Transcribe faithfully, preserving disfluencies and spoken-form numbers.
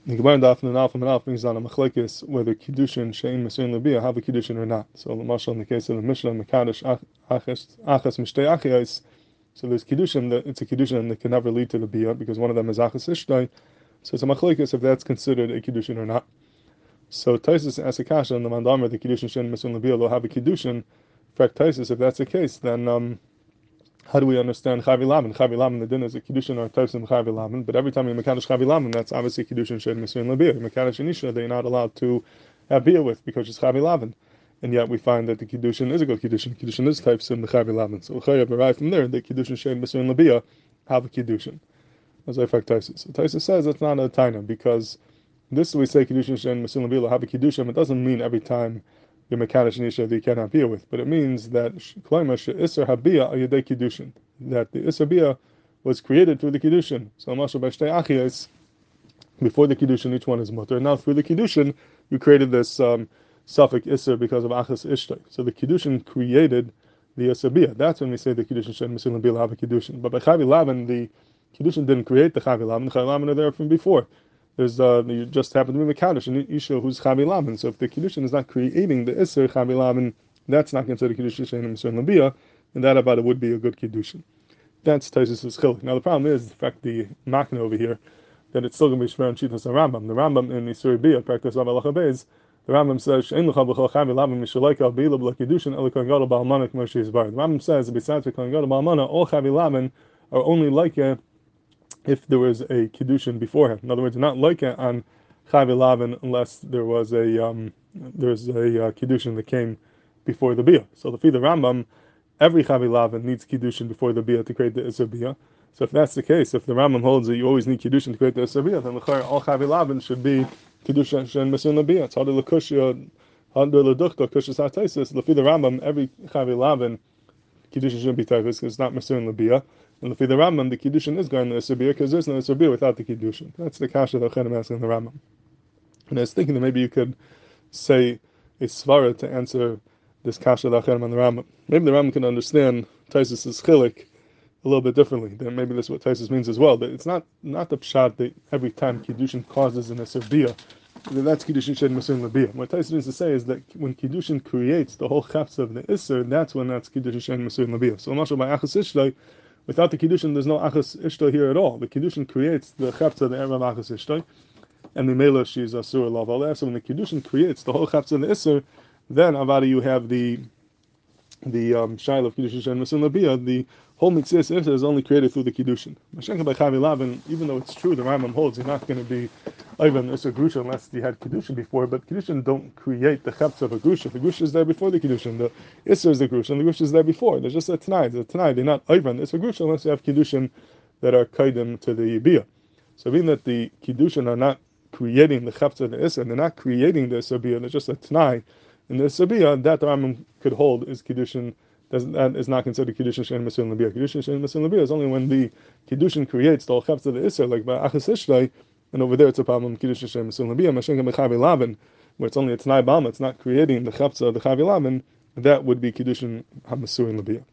The Gemara Daf and Alf and Alf brings down a machlekes whether kiddushin shein masurin lebia have a kiddushin or not. So, Mashal in the case of the Mishnah, Mekadosh achas achas mishtei achiyos. So there's kiddushin that it's a kiddushin that can never lead to the bia because one of them is achas ishtay. So it's a machlekes if that's considered a kiddushin or not. So Taisus asks a kasha on the mandamer the kiddushin shein masurin lebia will have a kiddushin. Fact Taisus, if that's the case, then um. How do we understand Chavi Laman? Chavi Laman, the din is a Kiddushin or types of Chavi Laman, but every time you Mekadosh Chavi Laman, that's obviously Kiddushin Shed Misuin Labir. Mekadosh Anisha, they're not allowed to have beer with because it's Chavi Laman. And yet we find that the Kiddushin is a good Kiddushin. Kiddushin is types in the Chavi Laman. So Chayav arrived from there, the Kiddushin Shed Misuin Labir have a Kiddushin. As I fact Taisus. So Taisus says it's not a Taina because this we say Kiddushin Shed Misuin Labir have a Kiddushin, it doesn't mean every time your Mekadosh Nisha that you can't have beer with, but it means that Kloima Isser Habia Ayadei Kiddushin, that the Isser Bia was created through the Kiddushin. So Mashal Bashtei Achiyos, before the Kiddushin, each one is mutter. Now through the Kiddushin, you created this um, suffix Isser because of Achas Ishtay. So the Kiddushin created the Isser Bia. That's when we say the Kiddushin Shen Mesilim Bia have a Kiddushin. But by Chavi Lavan, the Kiddushin didn't create the Chavi Lavan. The Chavi Lavan are there from before. There's uh, you just happen to be Mekadosh and Isha who's Chavi Lavan. So if the Kiddushin is not creating the Isser Chavi Lavan, that's not considered Kiddushin Shein Mesilim Bia, and that about it would be a good Kiddushin. That's Taisus' Chilik. Now the problem is, the fact the Makna over here, that it's still going to be Shmer and Shitas and Rambam. The Rambam in Isur Bia, practice of Allah Beis, the Rambam says, Shein L'cha B'chol Chavi Lavan Mishalaika Al B'ila B'la Kiddushin El Kohen Gadol Ba'al Mana K'mo Sheis Bar. The Rambam says, besides the Kohen Gadol Ba'al Mana, all Chavi Lavan are only like it if there was a Kiddushin beforehand. In other words, not like it on Chavi Lavan unless there was a um, there's a uh, Kiddushin that came before the Bia. So the the Rambam, every Chavi Lavan needs Kiddushin before the Bia to create the Isser Bia. So if that's the case, if the Rambam holds that you always need Kiddushin to create the Isser Bia, then all Chavi Lavan should be Kiddushin Shen Mesun Labia. It's harder L'kushya, harder L'duchta, Kushya Sataisis. The the Rambam, every Chavi Lavan, Kiddushin shouldn't be Taifis because it's not Mesun Labia. And the the Rambam, the Kiddushin is going to Isser Bia because there's no Isser Bia without the Kiddushin. That's the kasha that Chenim asking the Rambam. And I was thinking that maybe you could say a svara to answer this kasha lachem on the Rambam. Maybe the Rambam can understand Taisus' chilik a little bit differently. Then maybe that's what Taisus means as well. That it's not not the pshat that every time kiddushin causes an Isser Bia, that's kiddushin shed masurin labia. What Taisus means to say is that when kiddushin creates the whole chapsa of the Isser, that's when that's kiddushin shed masurin labia. So mashal by achas ishtay, without the kiddushin, there's no achas ishtay here at all. The kiddushin creates the chapsa of the erev achas ishtay, and the mela she's asur lav. So when the kiddushin creates the whole chapsa of the Isser, then avada you have the the um, shaila of kiddushin shen masurin labia. The whole mitzvah Isser is only created through the kiddushin. Mashenka by Chavi Lavan, even though it's true the Rambam holds you're not going to be even Isser grusha unless you had kiddushin before, but kiddushin don't create the chapsa of a grusha. The grusha is there before the kiddushin. The Isser is the grusha, and the grusha is there before. There's just a tanai. The tanai, they're not even Isser grusha unless you have kiddushin that are kaidim to the bia. So being that the kiddushin are not creating the chapsa of the Isser, they're not creating the Isser bia. They're just a tanai. In the Isser bia, that the Rambam could hold is kiddushin. That is not considered kiddushin shein masurin labia. Kiddushin shein masurin labia is only when the kiddushin creates the whole chapsa of the Isser, like by achas ishtay. And over there, it's a problem. Kiddushin shem masurin labia. Mashenka b'chavi lavan, where it's only a t'nai balma, it's not creating the chapsa of the chavi lavan. That would be kiddushin hamasurin labia.